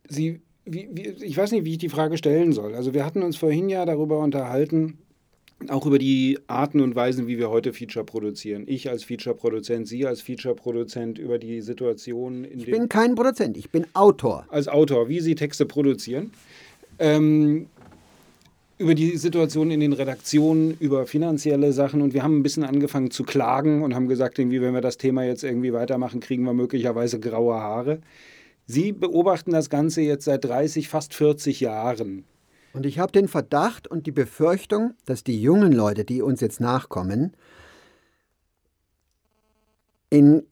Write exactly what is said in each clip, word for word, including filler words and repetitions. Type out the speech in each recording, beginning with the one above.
Sie, wie, wie, ich weiß nicht, wie ich die Frage stellen soll. Also wir hatten uns vorhin ja darüber unterhalten, auch über die Arten und Weisen, wie wir heute Feature produzieren. Ich als Feature-Produzent, Sie als Feature-Produzent, über die Situation in Ich den... bin kein Produzent, ich bin Autor. Als Autor, wie Sie Texte produzieren. Ähm, über die Situation in den Redaktionen, über finanzielle Sachen. Und wir haben ein bisschen angefangen zu klagen und haben gesagt, irgendwie, wenn wir das Thema jetzt irgendwie weitermachen, kriegen wir möglicherweise graue Haare. Sie beobachten das Ganze jetzt seit dreißig, fast vierzig Jahren. Und ich habe den Verdacht und die Befürchtung, dass die jungen Leute, die uns jetzt nachkommen, in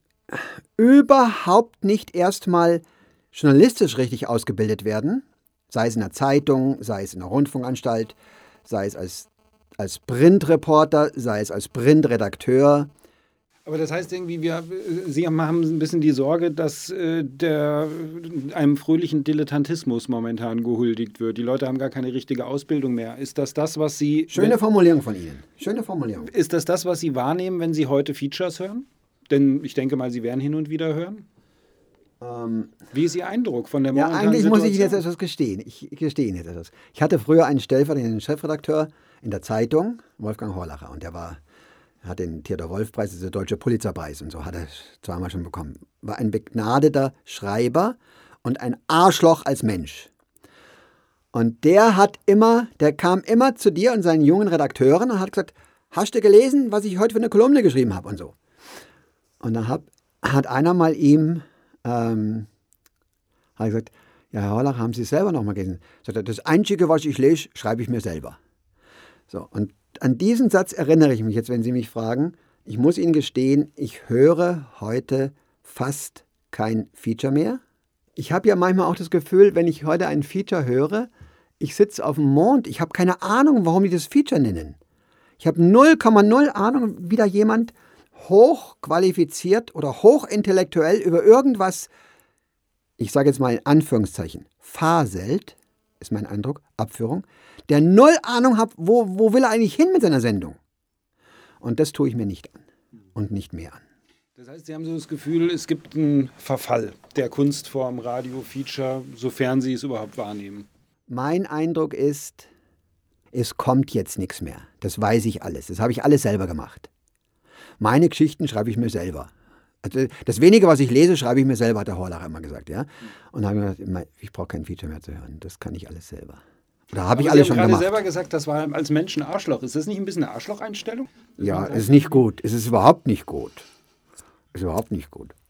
überhaupt nicht erstmal journalistisch richtig ausgebildet werden, sei es in der Zeitung, sei es in der Rundfunkanstalt, sei es als, als Printreporter, sei es als Printredakteur. Aber das heißt irgendwie, wir, Sie haben ein bisschen die Sorge, dass äh, der, einem fröhlichen Dilettantismus momentan gehuldigt wird. Die Leute haben gar keine richtige Ausbildung mehr. Ist das das, was Sie... Schöne wenn, Formulierung von Ihnen. Schöne Formulierung. Ist das das, was Sie wahrnehmen, wenn Sie heute Features hören? Denn ich denke mal, Sie werden hin und wieder hören. Ähm, Wie ist Ihr Eindruck von der ja, momentanen eigentlich muss ich Situation? jetzt etwas gestehen. Ich gestehe Ihnen jetzt etwas. Ich hatte früher einen stellvertretenden Chefredakteur in der Zeitung, Wolfgang Horlacher, und der war... Er hat den Theodor-Wolf-Preis, das ist der Deutsche Pulitzerpreis und so, hat er zweimal schon bekommen. War ein begnadeter Schreiber und ein Arschloch als Mensch. Und der hat immer, der kam immer zu dir und seinen jungen Redakteuren und hat gesagt, hast du gelesen, was ich heute für eine Kolumne geschrieben habe und so. Und dann hab, hat einer mal ihm ähm, hat gesagt, ja, Herr Horlacher, haben Sie es selber noch mal gelesen? Sagt er, das Einzige, was ich lese, schreibe ich mir selber. So, und an diesen Satz erinnere ich mich jetzt, wenn Sie mich fragen. Ich muss Ihnen gestehen, ich höre heute fast kein Feature mehr. Ich habe ja manchmal auch das Gefühl, wenn ich heute ein Feature höre, ich sitze auf dem Mond, ich habe keine Ahnung, warum die das Feature nennen. Ich habe null Komma null Ahnung, wie da jemand hochqualifiziert oder hochintellektuell über irgendwas, ich sage jetzt mal in Anführungszeichen, faselt, ist mein Eindruck, Abführung, der null Ahnung hat, wo, wo will er eigentlich hin mit seiner Sendung. Und das tue ich mir nicht an und nicht mehr an. Das heißt, Sie haben so das Gefühl, es gibt einen Verfall der Kunstform Radio-Feature, sofern Sie es überhaupt wahrnehmen. Mein Eindruck ist, es kommt jetzt nichts mehr. Das weiß ich alles. Das habe ich alles selber gemacht. Meine Geschichten schreibe ich mir selber. Also das Wenige, was ich lese, schreibe ich mir selber, hat der Horlacher immer gesagt. Ja? Und da habe ich gesagt, ich brauche kein Feature mehr zu hören. Das kann ich alles selber. Oder habe ich alles schon gemacht. Sie haben gerade selber gesagt, das war als Mensch ein Arschloch. Ist das nicht ein bisschen eine Arschlocheinstellung? Ja, es ist nicht gut. Es ist überhaupt nicht gut. Es ist überhaupt nicht gut.